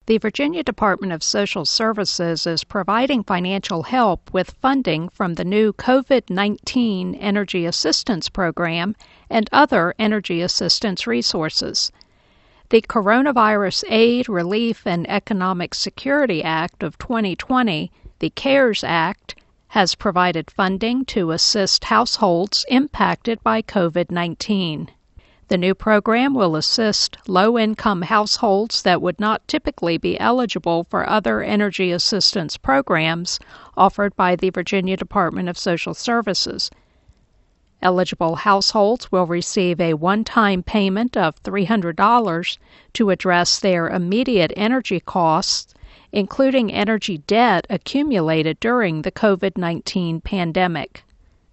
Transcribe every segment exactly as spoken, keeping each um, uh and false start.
The Virginia Department of Social Services is providing financial help with funding from the new COVID nineteen Energy Assistance Program and other energy assistance resources. The Coronavirus Aid, Relief, and Economic Security Act of twenty twenty, the CARES Act, has provided funding to assist households impacted by COVID nineteen. The new program will assist low-income households that would not typically be eligible for other energy assistance programs offered by the Virginia Department of Social Services. Eligible households will receive a one-time payment of three hundred dollars to address their immediate energy costs, including energy debt accumulated during the COVID nineteen pandemic.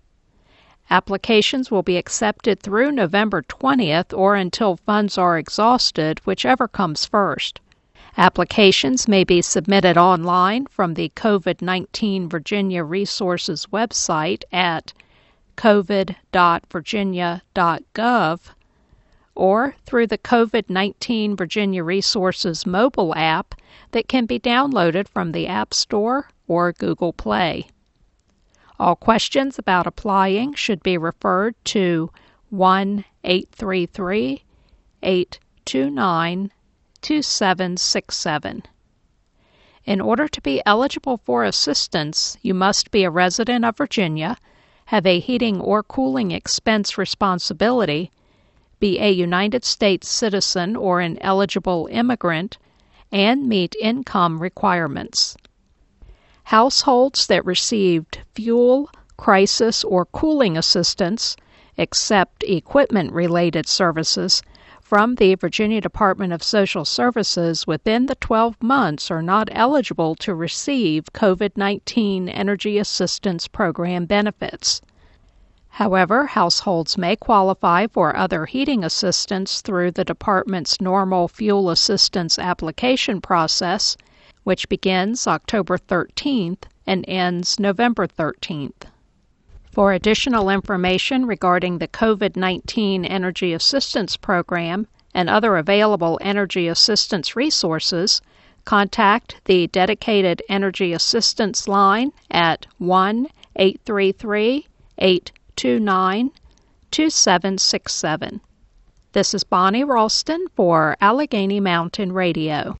Applications will be accepted through November twentieth or until funds are exhausted, whichever comes first. Applications may be submitted online from the COVID nineteen Virginia Resources website at covid dot virginia dot gov or through the COVID nineteen Virginia Resources mobile app that can be downloaded from the App Store or Google Play. All questions about applying should be referred to one eight three three, eight two nine, two seven six seven. In order to be eligible for assistance, you must be a resident of Virginia, have a heating or cooling expense responsibility, be a United States citizen or an eligible immigrant, and meet income requirements. Households that received fuel, crisis, or cooling assistance, except equipment-related services, from the Virginia Department of Social Services within the twelve months are not eligible to receive COVID nineteen Energy Assistance Program benefits. However, households may qualify for other heating assistance through the department's normal fuel assistance application process, which begins October thirteenth and ends November thirteenth. For additional information regarding the COVID nineteen Energy Assistance Program and other available energy assistance resources, contact the dedicated Energy Assistance line at one eight three three, eight two nine, two seven six seven. This is Bonnie Ralston for Allegheny Mountain Radio.